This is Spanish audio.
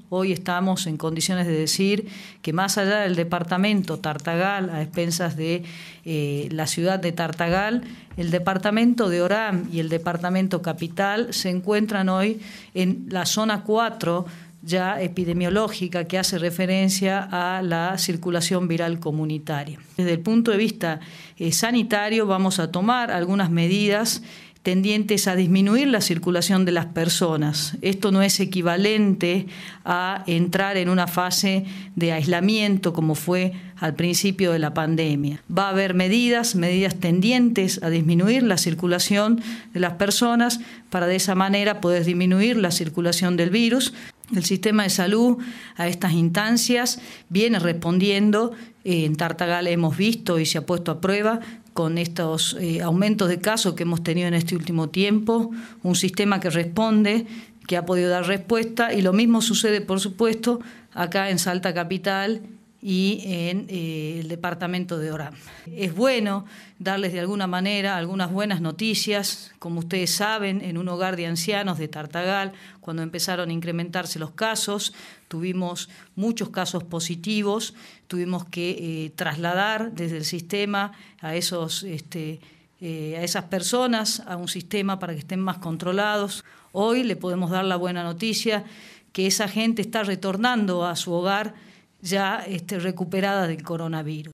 hoy estamos en condiciones de decir que más allá del departamento Tartagal, a expensas de la ciudad de Tartagal, el departamento de Orán y el departamento Capital se encuentran hoy en la zona 4 ya epidemiológica, que hace referencia a la circulación viral comunitaria. Desde el punto de vista sanitario vamos a tomar algunas medidas tendientes a disminuir la circulación de las personas. Esto no es equivalente a entrar en una fase de aislamiento como fue al principio de la pandemia. Va a haber medidas tendientes a disminuir la circulación de las personas para de esa manera poder disminuir la circulación del virus. El sistema de salud a estas instancias viene respondiendo. En Tartagal hemos visto y se ha puesto a prueba con estos aumentos de casos que hemos tenido en este último tiempo, un sistema que responde, que ha podido dar respuesta, y lo mismo sucede, por supuesto, acá en Salta Capital y en el departamento de Orán. Es bueno darles de alguna manera algunas buenas noticias. Como ustedes saben, en un hogar de ancianos de Tartagal, cuando empezaron a incrementarse los casos, tuvimos muchos casos positivos, tuvimos que trasladar desde el sistema a esas personas a un sistema para que estén más controlados. Hoy le podemos dar la buena noticia que esa gente está retornando a su hogar ya recuperada del coronavirus.